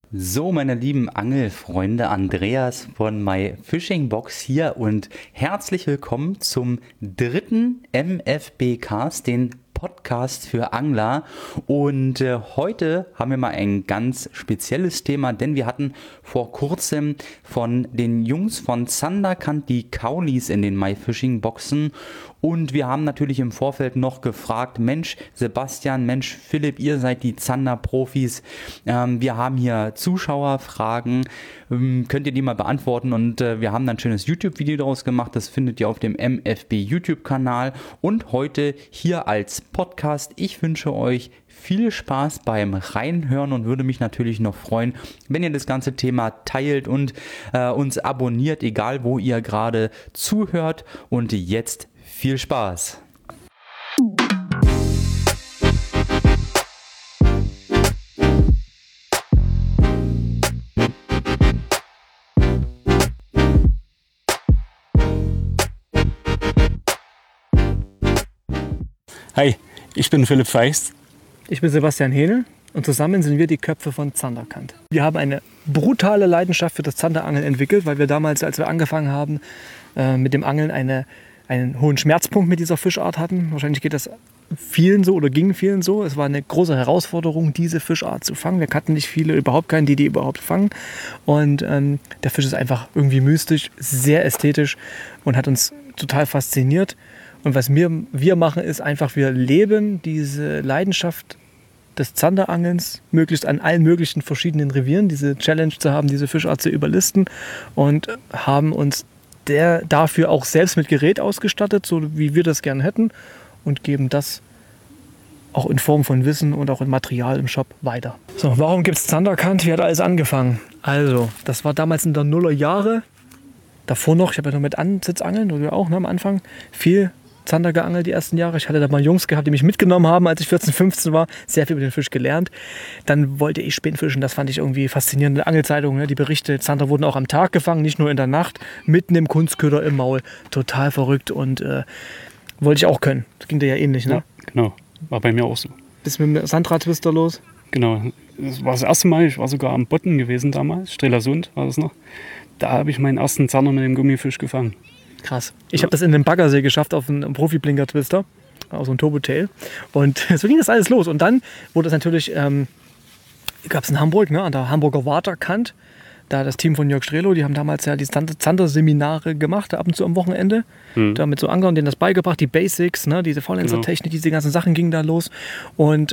So, meine lieben Angelfreunde, Andreas von My Fishing Box hier und herzlich willkommen zum dritten MFB-Cast, den Podcast für Angler. Und heute haben wir mal ein ganz spezielles Thema, denn wir hatten vor kurzem von den Jungs von Zanderkant die Kaulis in den My Fishing Boxen. Und wir haben natürlich im Vorfeld noch gefragt, Mensch Sebastian, Mensch Philipp, ihr seid die Zander-Profis. Wir haben hier Zuschauerfragen, könnt ihr die mal beantworten? Und wir haben dann ein schönes YouTube-Video daraus gemacht, das findet ihr auf dem MFB YouTube-Kanal und heute hier als Podcast. Ich wünsche euch viel Spaß beim Reinhören und würde mich natürlich noch freuen, wenn ihr das ganze Thema teilt und uns abonniert, egal wo ihr gerade zuhört. Und jetzt viel Spaß! Hi, ich bin Philipp Feist. Ich bin Sebastian Hähnel und zusammen sind wir die Köpfe von Zanderkant. Wir haben eine brutale Leidenschaft für das Zanderangeln entwickelt, weil wir damals, als wir angefangen haben mit dem Angeln, einen hohen Schmerzpunkt mit dieser Fischart hatten. Wahrscheinlich geht das vielen so oder ging vielen so. Es war eine große Herausforderung, diese Fischart zu fangen. Wir kannten nicht viele, überhaupt keinen, die überhaupt fangen. Und der Fisch ist einfach irgendwie mystisch, sehr ästhetisch und hat uns total fasziniert. Und was wir machen, ist einfach, wir leben diese Leidenschaft des Zanderangelns möglichst an allen möglichen verschiedenen Revieren, diese Challenge zu haben, diese Fischart zu überlisten und haben uns dafür auch selbst mit Gerät ausgestattet, so wie wir das gerne hätten und geben das auch in Form von Wissen und auch in Material im Shop weiter. So, warum gibt es Zanderkant? Wie hat alles angefangen? Also, das war damals in der Nullerjahre. Davor noch, ich habe ja noch mit Ansitzangeln, oder auch am Anfang, viel Zander geangelt die ersten Jahre. Ich hatte da mal Jungs gehabt, die mich mitgenommen haben, als ich 14, 15 war. Sehr viel über den Fisch gelernt. Dann wollte ich Spinnfischen. Das fand ich irgendwie faszinierend. Angelzeitungen, die Berichte, Zander wurden auch am Tag gefangen, nicht nur in der Nacht, mitten im Kunstköder im Maul. Total verrückt und wollte ich auch können. Das ging dir ja ähnlich, ne? Ja, genau. War bei mir auch so. Bist mit dem Sandra-Twister los? Genau. Das war das erste Mal. Ich war sogar am Bodden gewesen damals. Strelasund war das noch. Da habe ich meinen ersten Zander mit dem Gummifisch gefangen. Krass. Ich habe das in den Baggersee geschafft auf einen Profi-Blinker-Twister, also ein Turbo-Tail. Und so ging das alles los. Und dann wurde es natürlich, gab es in Hamburg, ne, an der Hamburger Waterkant, da das Team von Jörg Strelo, die haben damals ja die Zander-Seminare gemacht, ab und zu am Wochenende. Da mit so Anglern denen das beigebracht, die Basics, ne, diese Faulenzer-Technik, diese ganzen Sachen gingen da los. Und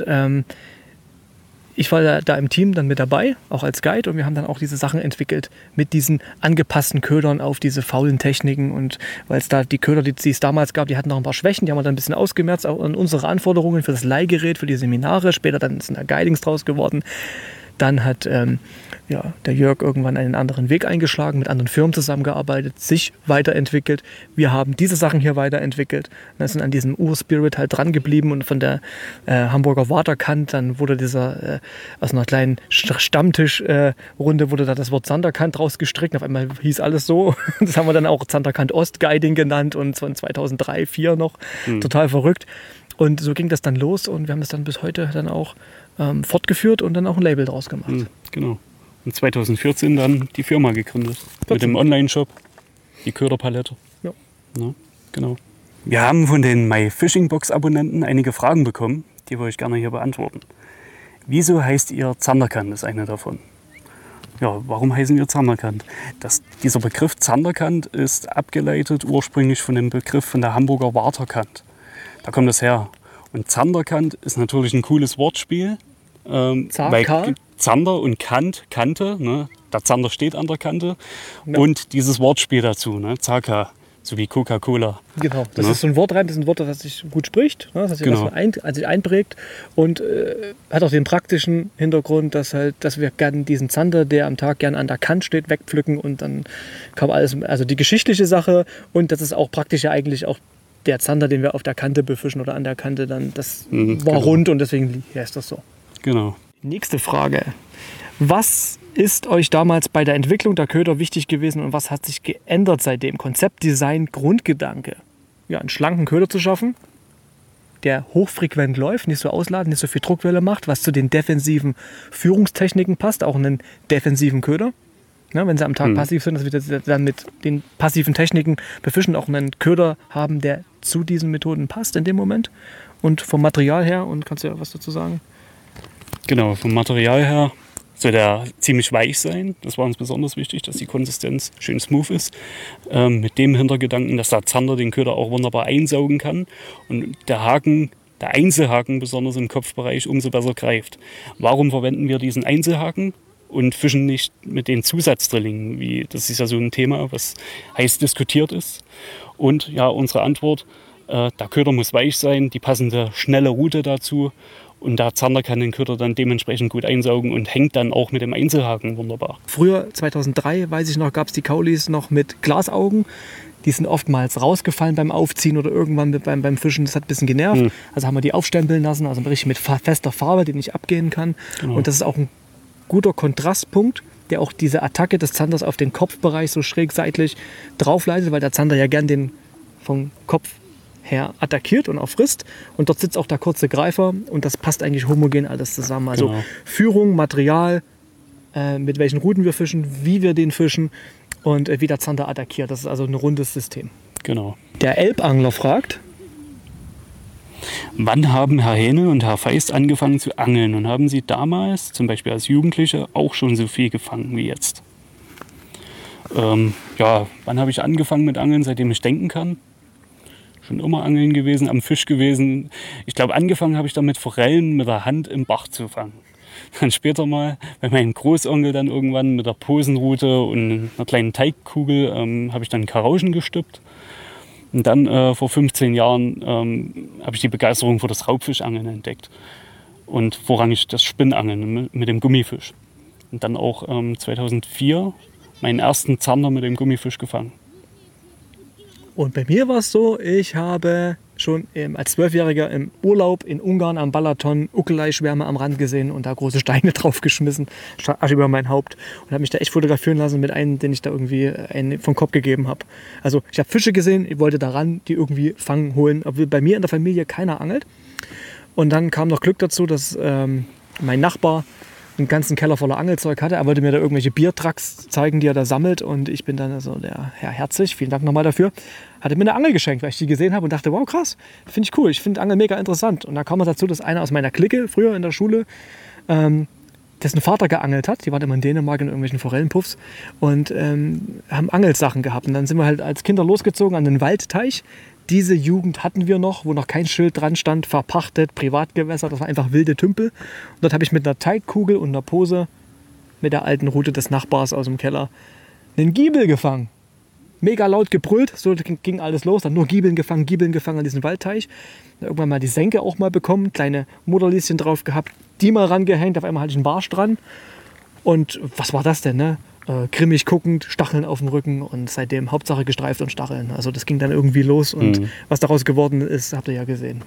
ich war da im Team dann mit dabei, auch als Guide, und wir haben dann auch diese Sachen entwickelt mit diesen angepassten Ködern auf diese faulen Techniken. Und weil es da die Köder, die es damals gab, die hatten noch ein paar Schwächen, die haben wir dann ein bisschen ausgemerzt, auch an unsere Anforderungen für das Leihgerät, für die Seminare. Später dann sind da Guidings draus geworden. Dann hat der Jörg irgendwann einen anderen Weg eingeschlagen, mit anderen Firmen zusammengearbeitet, sich weiterentwickelt. Wir haben diese Sachen hier weiterentwickelt. Wir sind an diesem Urspirit halt dran geblieben und von der Hamburger Waterkant, dann wurde aus einer kleinen Stammtischrunde wurde da das Wort Zanderkant rausgestrickt. Auf einmal hieß alles so. Das haben wir dann auch Zanderkant Ost-Guiding genannt und von 2003, 2004 noch. Total verrückt. Und so ging das dann los und wir haben das dann bis heute dann auch fortgeführt und dann auch ein Label draus gemacht. Genau. Und 2014 dann die Firma gegründet. 14. Mit dem Online-Shop, die Köderpalette. Ja. Ja, genau. Wir haben von den My Fishing Box Abonnenten einige Fragen bekommen, die wir euch gerne hier beantworten. Wieso heißt ihr Zanderkant, ist eine davon. Ja, warum heißen wir Zanderkant? Dieser Begriff Zanderkant ist abgeleitet ursprünglich von dem Begriff von der Hamburger Waterkant. Da kommt es her. Und Zanderkant ist natürlich ein cooles Wortspiel. Weil Zander und Kante, ne? Der Zander steht an der Kante. Ja. Und dieses Wortspiel dazu, ne? Zaka, so wie Coca-Cola. Genau, das ist so ein Wortreim, das ist ein Wort, das sich gut spricht, ne? Das heißt, genau. Was sich einprägt und hat auch den praktischen Hintergrund, dass wir gerne diesen Zander, der am Tag gerne an der Kante steht, wegpflücken und dann kam alles, also die geschichtliche Sache und das ist auch praktisch ja eigentlich auch der Zander, den wir auf der Kante befischen oder an der Kante, dann das war genau. Rund und deswegen ist das so. Genau. Nächste Frage. Was ist euch damals bei der Entwicklung der Köder wichtig gewesen und was hat sich geändert seitdem? Konzept, Design, Grundgedanke. Ja, einen schlanken Köder zu schaffen, der hochfrequent läuft, nicht so ausladend, nicht so viel Druckwelle macht, was zu den defensiven Führungstechniken passt, auch einen defensiven Köder. Ja, wenn sie am Tag passiv sind, dass wir dann mit den passiven Techniken befischen, auch einen Köder haben, der zu diesen Methoden passt in dem Moment. Und vom Material her, und kannst du ja was dazu sagen? Genau, vom Material her soll der ziemlich weich sein. Das war uns besonders wichtig, dass die Konsistenz schön smooth ist. Mit dem Hintergedanken, dass der Zander den Köder auch wunderbar einsaugen kann und der Einzelhaken besonders im Kopfbereich umso besser greift. Warum verwenden wir diesen Einzelhaken und fischen nicht mit den Zusatzdrillingen? Das ist ja so ein Thema, was heiß diskutiert ist. Und ja, unsere Antwort, der Köder muss weich sein, die passende schnelle Route dazu. Und der Zander kann den Köder dann dementsprechend gut einsaugen und hängt dann auch mit dem Einzelhaken wunderbar. Früher, 2003, weiß ich noch, gab es die Kaulis noch mit Glasaugen. Die sind oftmals rausgefallen beim Aufziehen oder irgendwann beim Fischen. Das hat ein bisschen genervt. Also haben wir die aufstempeln lassen, also richtig mit fester Farbe, die nicht abgehen kann. Genau. Und das ist auch ein guter Kontrastpunkt, der auch diese Attacke des Zanders auf den Kopfbereich so schräg seitlich draufleitet, weil der Zander ja gern den vom Kopf her attackiert und auch frisst. Und dort sitzt auch der kurze Greifer und das passt eigentlich homogen alles zusammen. Also genau. Führung, Material, mit welchen Routen wir fischen, wie wir den fischen und wie der Zander attackiert. Das ist also ein rundes System. Genau. Der Elbangler fragt: Wann haben Herr Hähnel und Herr Feist angefangen zu angeln und haben Sie damals, zum Beispiel als Jugendliche, auch schon so viel gefangen wie jetzt? Wann habe ich angefangen mit Angeln, seitdem ich denken kann? Schon immer angeln gewesen, am Fisch gewesen. Ich glaube, angefangen habe ich damit, Forellen mit der Hand im Bach zu fangen. Dann später mal, bei meinem Großonkel dann irgendwann mit der Posenrute und einer kleinen Teigkugel habe ich dann Karauschen gestippt. Und dann vor 15 Jahren habe ich die Begeisterung für das Raubfischangeln entdeckt. Und vorrangig das Spinnangeln mit dem Gummifisch. Und dann auch 2004 meinen ersten Zander mit dem Gummifisch gefangen. Und bei mir war es so, ich habe schon als 12-Jähriger im Urlaub in Ungarn am Balaton Uckelei-Schwärme am Rand gesehen und da große Steine draufgeschmissen, Asche über mein Haupt, und habe mich da echt fotografieren lassen mit einem, den ich da irgendwie vom Kopf gegeben habe. Also ich habe Fische gesehen, ich wollte da ran, die irgendwie fangen, holen, obwohl bei mir in der Familie keiner angelt. Und dann kam noch Glück dazu, dass mein Nachbar einen ganzen Keller voller Angelzeug hatte. Er wollte mir da irgendwelche Biertrucks zeigen, die er da sammelt. Und ich bin dann also der Herr Herzig, vielen Dank nochmal dafür, hatte mir eine Angel geschenkt, weil ich die gesehen habe und dachte, wow, krass, finde ich cool. Ich finde Angeln mega interessant. Und da kam es dazu, dass einer aus meiner Clique früher in der Schule, dessen Vater geangelt hat, die waren immer in Dänemark in irgendwelchen Forellenpuffs und haben Angelsachen gehabt. Und dann sind wir halt als Kinder losgezogen an den Waldteich. Diese Jugend hatten wir noch, wo noch kein Schild dran stand, verpachtet, Privatgewässer, das war einfach wilde Tümpel. Und dort habe ich mit einer Teigkugel und einer Pose mit der alten Rute des Nachbars aus dem Keller einen Giebel gefangen. Mega laut gebrüllt, so ging alles los, dann nur Giebeln gefangen an diesem Waldteich. Dann irgendwann mal die Senke auch mal bekommen, kleine Mutterlieschen drauf gehabt, die mal rangehängt, auf einmal hatte ich einen Barsch dran. Und was war das denn, ne? Grimmig guckend, Stacheln auf dem Rücken und seitdem Hauptsache gestreift und Stacheln. Also das ging dann irgendwie los und was daraus geworden ist, habt ihr ja gesehen.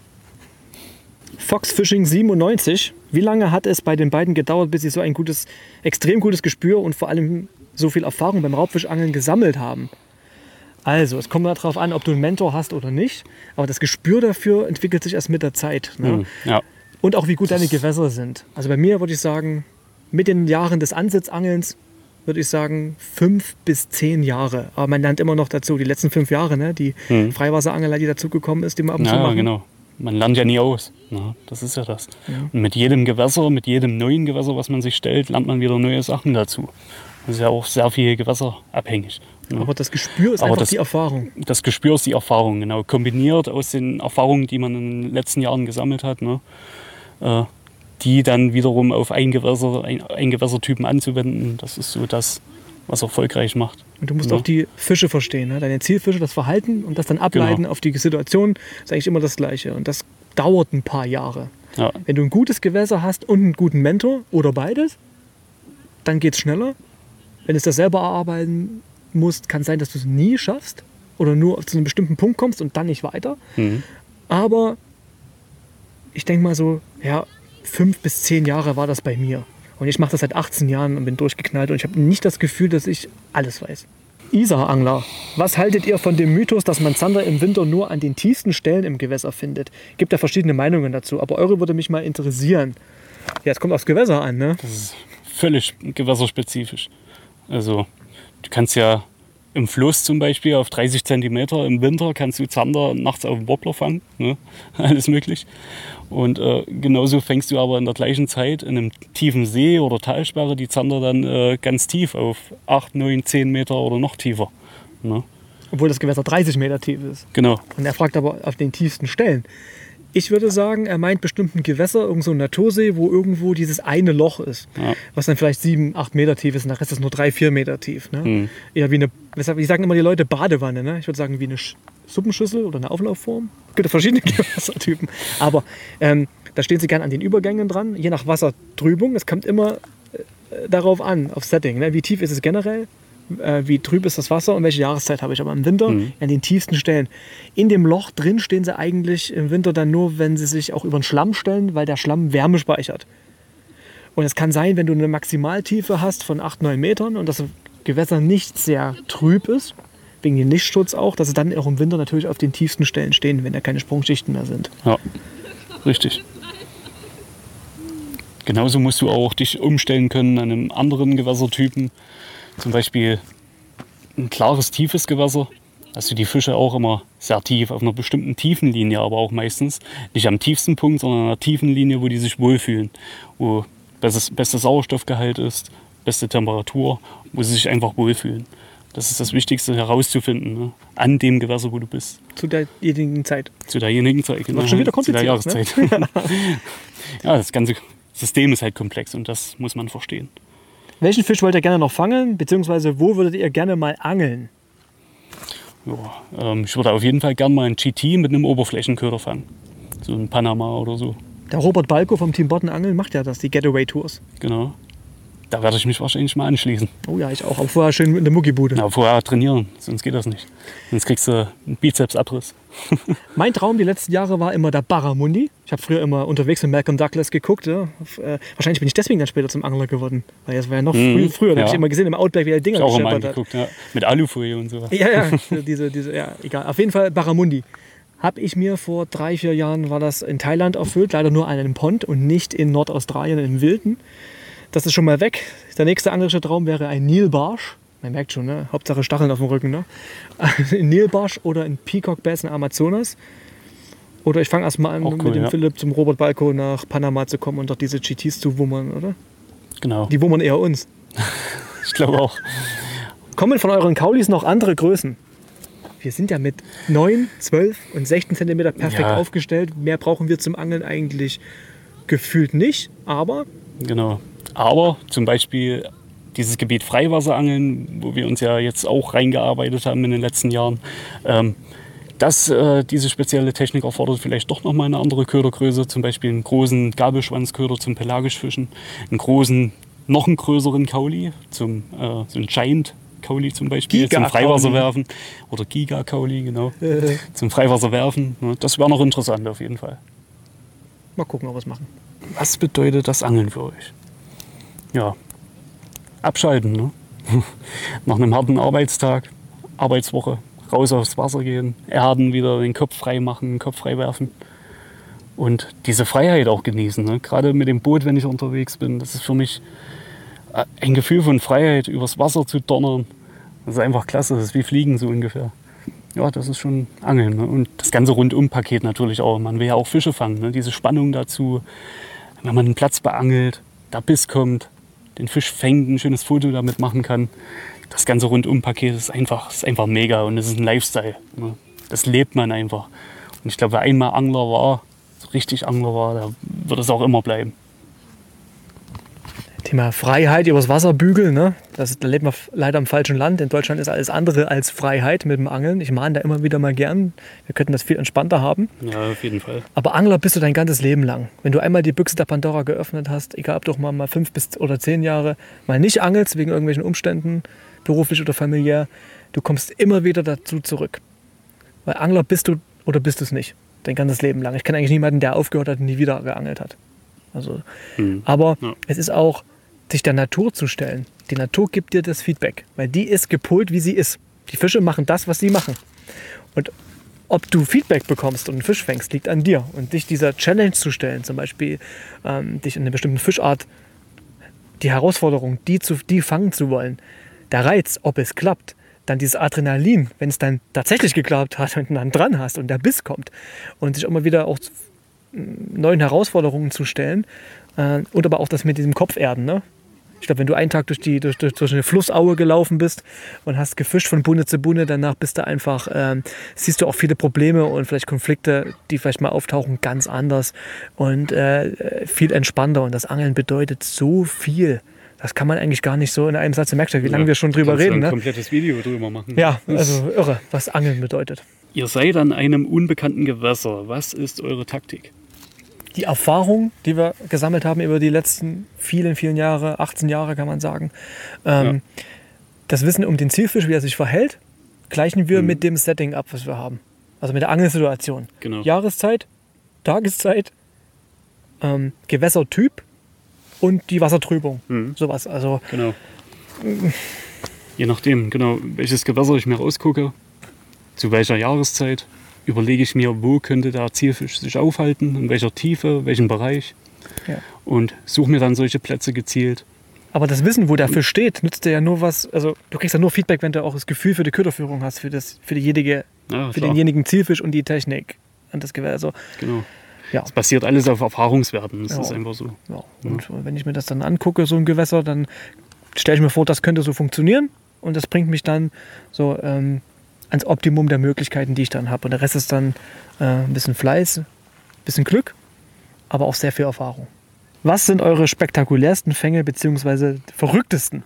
Foxfishing 97. Wie lange hat es bei den beiden gedauert, bis sie so ein extrem gutes Gespür und vor allem so viel Erfahrung beim Raubfischangeln gesammelt haben? Also, es kommt darauf an, ob du einen Mentor hast oder nicht, aber das Gespür dafür entwickelt sich erst mit der Zeit. Ne? Ja. Und auch wie gut deine Gewässer sind. Also bei mir würde ich sagen, mit den Jahren des Ansitzangelns würde ich sagen 5 bis 10 Jahre. Aber man lernt immer noch dazu, die letzten 5 Jahre, ne? Die Freiwasserangelei, die dazugekommen ist, die man ab und zu machen. Ja, genau. Man lernt ja nie aus. Ja, das ist ja das. Ja. Und mit jedem Gewässer, mit jedem neuen Gewässer, was man sich stellt, lernt man wieder neue Sachen dazu. Das ist ja auch sehr viel gewässerabhängig. Ja. Aber das Gespür ist einfach die Erfahrung. Das Gespür ist die Erfahrung, genau. Kombiniert aus den Erfahrungen, die man in den letzten Jahren gesammelt hat, ne? Die dann wiederum auf einen Gewässertypen anzuwenden, das ist so das, was erfolgreich macht. Und du musst auch die Fische verstehen, ne? Deine Zielfische, das Verhalten und das dann ableiten auf die Situation, ist eigentlich immer das Gleiche. Und das dauert ein paar Jahre. Ja. Wenn du ein gutes Gewässer hast und einen guten Mentor oder beides, dann geht es schneller. Wenn du es das selber erarbeiten musst, kann es sein, dass du es nie schaffst oder nur zu einem bestimmten Punkt kommst und dann nicht weiter. Aber ich denke mal so, 5 bis 10 Jahre war das bei mir. Und ich mache das seit 18 Jahren und bin durchgeknallt und ich habe nicht das Gefühl, dass ich alles weiß. Isar-Angler, was haltet ihr von dem Mythos, dass man Zander im Winter nur an den tiefsten Stellen im Gewässer findet? Gibt ja verschiedene Meinungen dazu, aber eure würde mich mal interessieren. Ja, es kommt aufs Gewässer an, ne? Das ist völlig gewässerspezifisch. Also du kannst ja im Fluss zum Beispiel auf 30 cm im Winter kannst du Zander nachts auf dem Wobbler fangen, ne? Alles möglich. Und genauso fängst du aber in der gleichen Zeit in einem tiefen See oder Talsperre die Zander dann ganz tief auf 8, 9, 10 Meter oder noch tiefer. Ne? Obwohl das Gewässer 30 Meter tief ist. Genau. Und er fragt aber auf den tiefsten Stellen. Ich würde sagen, er meint bestimmt ein Gewässer, irgend so ein Natursee, wo irgendwo dieses eine Loch ist, Ja. was dann vielleicht 7, 8 Meter tief ist und der Rest ist nur 3, 4 Meter tief. Ne? Eher wie eine, wie sagen immer die Leute, Badewanne. Ne? Ich würde sagen, wie eine Suppenschüssel oder eine Auflaufform. Es gibt ja verschiedene Gewässertypen. Aber da stehen sie gern an den Übergängen dran, je nach Wassertrübung. Es kommt immer darauf an, auf Setting. Ne? Wie tief ist es generell? Wie trüb ist das Wasser und welche Jahreszeit habe ich. Aber im Winter an den tiefsten Stellen. In dem Loch drin stehen sie eigentlich im Winter dann nur, wenn sie sich auch über den Schlamm stellen, weil der Schlamm Wärme speichert. Und es kann sein, wenn du eine Maximaltiefe hast von 8, 9 Metern und das Gewässer nicht sehr trüb ist, wegen dem Lichtschutz auch, dass sie dann auch im Winter natürlich auf den tiefsten Stellen stehen, wenn da keine Sprungschichten mehr sind. Ja, richtig. Genauso musst du auch dich umstellen können an einem anderen Gewässertypen. Zum Beispiel ein klares, tiefes Gewässer. Hast du die Fische auch immer sehr tief, auf einer bestimmten Tiefenlinie, aber auch meistens. Nicht am tiefsten Punkt, sondern an einer tiefen Linie, wo die sich wohlfühlen. Wo bester Sauerstoffgehalt ist, beste Temperatur, wo sie sich einfach wohlfühlen. Das ist das Wichtigste herauszufinden, ne? An dem Gewässer, wo du bist. Zu derjenigen Zeit. Zu derjenigen Zeit, genau. Schon wieder zu der kompliziert, Jahreszeit. Ja, das ganze System ist halt komplex und das muss man verstehen. Welchen Fisch wollt ihr gerne noch fangen, beziehungsweise wo würdet ihr gerne mal angeln? Ja, ich würde auf jeden Fall gerne mal einen GT mit einem Oberflächenköder fangen. So ein Panama oder so. Der Robert Balko vom Team Botten Angeln macht ja das, die Getaway-Tours. Genau. Da werde ich mich wahrscheinlich mal anschließen. Oh ja, ich auch. Aber vorher schön in der Muckibude. Ja, vorher trainieren, sonst geht das nicht. Sonst kriegst du einen Bizepsabriss. Mein Traum die letzten Jahre war immer der Barramundi. Ich habe früher immer unterwegs mit Malcolm Douglas geguckt. Ja. Wahrscheinlich bin ich deswegen dann später zum Angler geworden. Weil das war ja noch früher. Da habe ich immer gesehen im Outback, wie er Dinger Ich auch immer gescheppert hat. angeguckt, ja. Mit Alufolie und so. Ja, ja, egal. Auf jeden Fall Barramundi. Habe ich mir vor 3, 4 Jahren, war das in Thailand erfüllt. Leider nur an einem Pond und nicht in Nordaustralien im Wilden. Das ist schon mal weg. Der nächste anglerische Traum wäre ein Nilbarsch. Man merkt schon, ne? Hauptsache Stacheln auf dem Rücken. Ne? Ein Nilbarsch oder ein Peacock Bass in Amazonas. Oder ich fange erstmal an, mit dem Philipp zum Robert Balko nach Panama zu kommen und dort diese GTs zu wummern, oder? Genau. Die wummern eher uns. Ich glaube auch. Kommen von euren Kaulis noch andere Größen? Wir sind ja mit 9, 12 und 16 cm perfekt aufgestellt. Mehr brauchen wir zum Angeln eigentlich gefühlt nicht, aber... Genau. Aber zum Beispiel dieses Gebiet Freiwasserangeln, wo wir uns ja jetzt auch reingearbeitet haben in den letzten Jahren, diese spezielle Technik erfordert vielleicht doch nochmal eine andere Ködergröße, zum Beispiel einen großen Gabelschwanzköder zum Pelagischfischen, noch einen größeren Kauli, so ein Giant Kauli zum Beispiel, zum Freiwasserwerfen. Oder Giga-Kauli, genau. Zum Freiwasserwerfen. Das wäre noch interessant auf jeden Fall. Mal gucken, ob wir es machen. Was bedeutet das Angeln für euch? Ja, abschalten. Ne? Nach einem harten Arbeitstag, Arbeitswoche, raus aufs Wasser gehen, erden, wieder den Kopf frei machen, den Kopf frei werfen. Und diese Freiheit auch genießen. Ne? Gerade mit dem Boot, wenn ich unterwegs bin, das ist für mich ein Gefühl von Freiheit, übers Wasser zu donnern. Das ist einfach klasse, das ist wie Fliegen so ungefähr. Ja, das ist schon Angeln. Ne? Und das ganze Rundum-Paket natürlich auch. Man will ja auch Fische fangen. Ne? Diese Spannung dazu, wenn man einen Platz beangelt, der Biss kommt, den Fisch fängt, ein schönes Foto damit machen kann. Das ganze Rundum-Paket ist einfach mega und es ist ein Lifestyle. Ne? Das lebt man einfach. Und ich glaube, wer einmal Angler war, so richtig Angler war, der wird es auch immer bleiben. Thema Freiheit übers Wasser bügeln, ne? Da lebt man leider im falschen Land. In Deutschland ist alles andere als Freiheit mit dem Angeln. Ich mahne da immer wieder mal gern. Wir könnten das viel entspannter haben. Ja, auf jeden Fall. Aber Angler bist du dein ganzes Leben lang. Wenn du einmal die Büchse der Pandora geöffnet hast, egal ob du auch mal 5 oder 10 Jahre mal nicht angelst, wegen irgendwelchen Umständen, beruflich oder familiär, du kommst immer wieder dazu zurück. Weil Angler bist du oder bist du es nicht. Dein ganzes Leben lang. Ich kenne eigentlich niemanden, der aufgehört hat und nie wieder geangelt hat. Also, aber es ist auch sich der Natur zu stellen. Die Natur gibt dir das Feedback, weil die ist gepolt, wie sie ist. Die Fische machen das, was sie machen. Und ob du Feedback bekommst und einen Fisch fängst, liegt an dir. Und dich dieser Challenge zu stellen, zum Beispiel dich in einer bestimmten Fischart, die Herausforderung, die fangen zu wollen, der Reiz, ob es klappt, dann dieses Adrenalin, wenn es dann tatsächlich geklappt hat und du dann dran hast und der Biss kommt und sich immer wieder auch neuen Herausforderungen zu stellen und aber auch das mit diesem Kopferden, ne? Ich glaube, wenn du einen Tag durch eine Flussaue gelaufen bist und hast gefischt von Bunde zu Bunde, danach bist du einfach, siehst du auch viele Probleme und vielleicht Konflikte, die vielleicht mal auftauchen, ganz anders und viel entspannter. Und das Angeln bedeutet so viel. Das kann man eigentlich gar nicht so in einem Satz. Merkt ihr, wie lange wir schon drüber reden. Ein komplettes Video drüber machen. Ja, also irre, was Angeln bedeutet. Ihr seid an einem unbekannten Gewässer. Was ist eure Taktik? Die Erfahrung, die wir gesammelt haben über die letzten vielen, vielen Jahre, 18 Jahre kann man sagen, das Wissen um den Zielfisch, wie er sich verhält, gleichen wir mit dem Setting ab, was wir haben. Also mit der Angelsituation. Genau. Jahreszeit, Tageszeit, Gewässertyp und die Wassertrübung. Sowas. Also, genau. Je nachdem, genau, welches Gewässer ich mir rausgucke, zu welcher Jahreszeit, überlege ich mir, wo könnte der Zielfisch sich aufhalten, in welcher Tiefe, welchem Bereich. Ja. Und suche mir dann solche Plätze gezielt. Aber das Wissen, wo der Fisch steht, nützt dir ja nur was. Also du kriegst ja nur Feedback, wenn du auch das Gefühl für die Köderführung hast, für denjenigen Zielfisch und die Technik an das Gewässer. Also, genau. Ja. Es basiert alles auf Erfahrungswerten. Das ist einfach so. Ja. Und wenn ich mir das dann angucke, so ein Gewässer, dann stelle ich mir vor, das könnte so funktionieren. Und das bringt mich dann so ans Optimum der Möglichkeiten, die ich dann habe. Und der Rest ist dann ein bisschen Fleiß, ein bisschen Glück, aber auch sehr viel Erfahrung. Was sind eure spektakulärsten Fänge bzw. verrücktesten?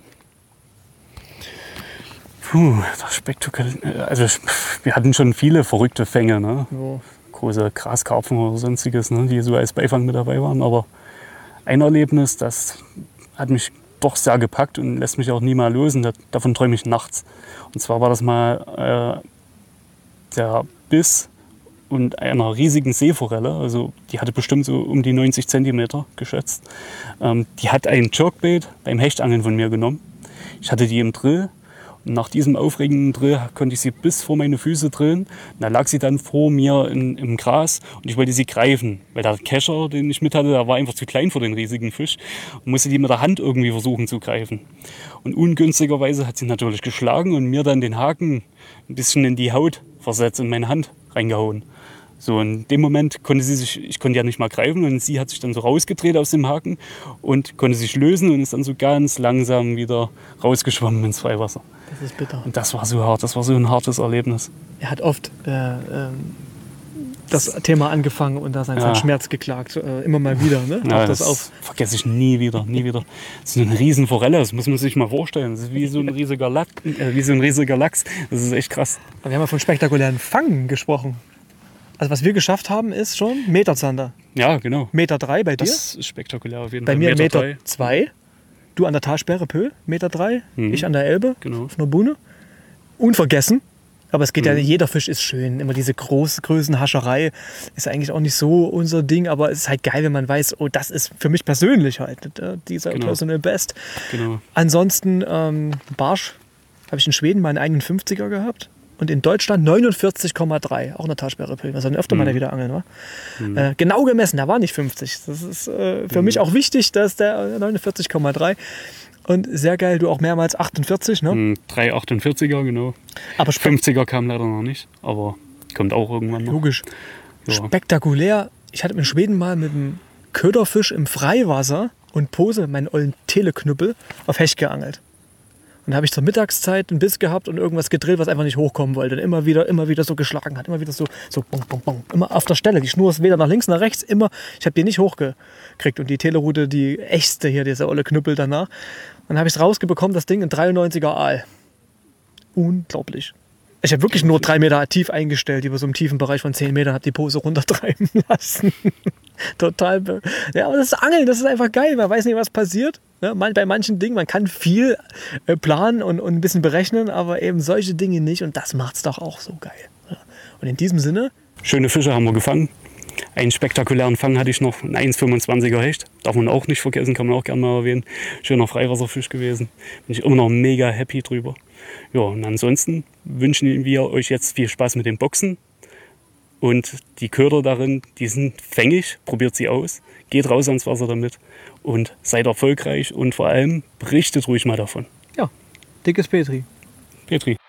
Das spektakulär. Also wir hatten schon viele verrückte Fänge, ne? So. Große Graskarpfen oder sonstiges, ne? Die so als Beifang mit dabei waren. Aber ein Erlebnis, das hat mich doch sehr gepackt und lässt mich auch nie mal los. Und davon träume ich nachts. Und zwar war das mal der Biss und einer riesigen Seeforelle, also die hatte bestimmt so um die 90 Zentimeter geschätzt. Die hat ein Jerkbait beim Hechtangeln von mir genommen. Ich hatte die im Drill und nach diesem aufregenden Drill konnte ich sie bis vor meine Füße drillen. Und da lag sie dann vor mir im Gras und ich wollte sie greifen, weil der Kescher, den ich mit hatte, der war einfach zu klein für den riesigen Fisch und musste die mit der Hand irgendwie versuchen zu greifen. Und ungünstigerweise hat sie natürlich geschlagen und mir dann den Haken ein bisschen in die Haut versetzt und meine Hand reingehauen. So, in dem Moment konnte ich konnte ja nicht mal greifen und sie hat sich dann so rausgedreht aus dem Haken und konnte sich lösen und ist dann so ganz langsam wieder rausgeschwommen ins Freiwasser. Das ist bitter. Und das war so hart, das war so ein hartes Erlebnis. Er hat oft das Thema angefangen und da seinen Schmerz geklagt, immer mal wieder. Ne? Ja, das vergesse ich nie wieder, nie wieder. Das ist eine riesen Forelle, das muss man sich mal vorstellen. Das ist wie so ein riesiger Lachs, das ist echt krass. Wir haben ja von spektakulären Fangen gesprochen. Also was wir geschafft haben, ist schon Meterzander. Ja, genau. 1,3 Meter bei dir. Das ist spektakulär auf jeden Fall. Bei mir 1,2 Meter. Du an der Talsperre Pö, 1,3 Meter. Ich an der Elbe, genau. auf einer Buhne. Unvergessen. Aber es geht ja, jeder Fisch ist schön. Immer diese Größenhascherei ist eigentlich auch nicht so unser Ding. Aber es ist halt geil, wenn man weiß, oh, das ist für mich persönlich halt dieser Personal Best. Genau. Ansonsten Barsch habe ich in Schweden mal einen 51er gehabt. Und in Deutschland 49,3, auch eine Talsperre. Also dann öfter mal da wieder angeln, wa? Genau gemessen, da war nicht 50. Das ist für mich auch wichtig, dass der 49,3. Und sehr geil, du auch mehrmals 48, ne? 3 48er, genau. Aber 50er kam leider noch nicht, aber kommt auch irgendwann noch. Logisch. Ja. Spektakulär. Ich hatte in Schweden mal mit einem Köderfisch im Freiwasser und Pose meinen ollen Teleknüppel auf Hecht geangelt. Und da habe ich zur Mittagszeit einen Biss gehabt und irgendwas gedrillt, was einfach nicht hochkommen wollte. Und immer wieder so geschlagen hat. Immer wieder so bong, bong, bong. Immer auf der Stelle. Die Schnur ist weder nach links nach rechts. Immer. Ich habe die nicht hochgekriegt. Und die Telerute, die echtste hier, dieser olle Knüppel danach. Dann habe ich es rausgebekommen, das Ding, ein 93er Aal. Unglaublich. Ich habe wirklich nur 3 Meter tief eingestellt, über so einem tiefen Bereich von 10 Metern, habe die Pose runtertreiben lassen. Total. Ja, aber das Angeln, das ist einfach geil. Man weiß nicht, was passiert. Ja, bei manchen Dingen, man kann viel planen und ein bisschen berechnen, aber eben solche Dinge nicht. Und das macht es doch auch so geil. Ja. Und in diesem Sinne. Schöne Fische haben wir gefangen. Einen spektakulären Fang hatte ich noch, ein 1,25er Hecht. Darf man auch nicht vergessen, kann man auch gerne mal erwähnen. Schöner Freiwasserfisch gewesen. Bin ich immer noch mega happy drüber. Ja, und ansonsten wünschen wir euch jetzt viel Spaß mit den Boxen. Und die Köder darin, die sind fängig, probiert sie aus, geht raus ans Wasser damit und seid erfolgreich und vor allem berichtet ruhig mal davon. Ja, dickes Petri. Petri.